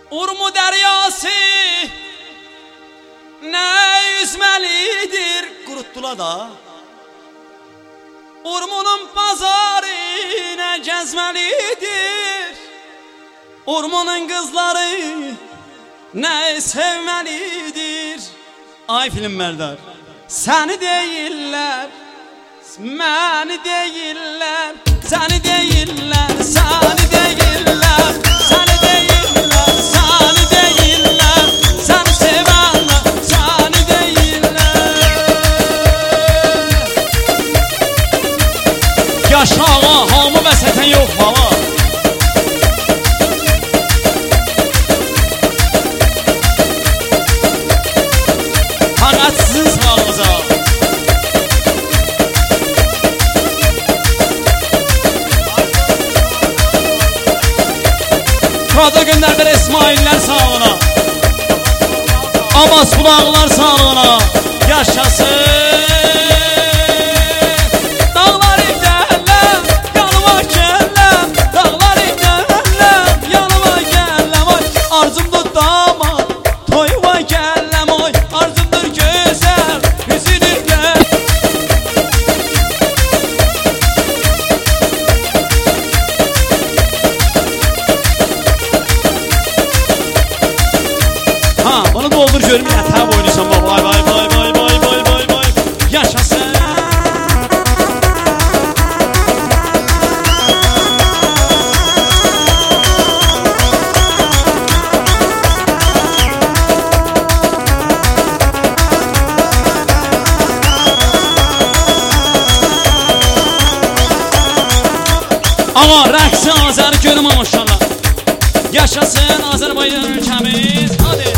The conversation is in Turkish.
Urmu deryası ne yüzmelidir kuruttular da. Urmunun pazarı ne gezmelidir. Urmunun kızları ne sevmelidir. Ay film Merdar, seni değiller, məni değiller, seni değiller, seni değiller, seni değiller, seni değiller, seni sevenler, seni değiller. Yaşa ağa, hamı və sətən yox baba. Fakat sizin sağlığınıza. Kado gönderdiler İsmail'ler sağlığına. Abbas Bulağlar sağlığına. Yaşasın. Dağlar giderler, yanıma gelirler. Dağlar giderler, yanıma gelirler. Arzumdur damat, toyuma gelirler. Arzumdur güzel, yüzünü gel. Ha, bana doldur görüm ya, tabi oynayacağım baba. Vay vay vay vay vay vay vay vay. Yaşasın. Ama rəqsi Azəri görüm maşallah. Yaşasın Azərbaycan ülkəmiz. Hadi.